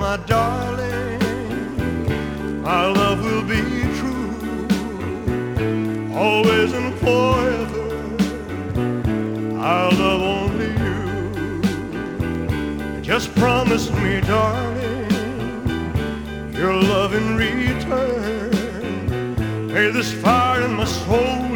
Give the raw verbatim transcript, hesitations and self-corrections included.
my darling, our love will be true, always and forever. I'll love only you. Just promise me, darling, your love in return. May this fire in my soul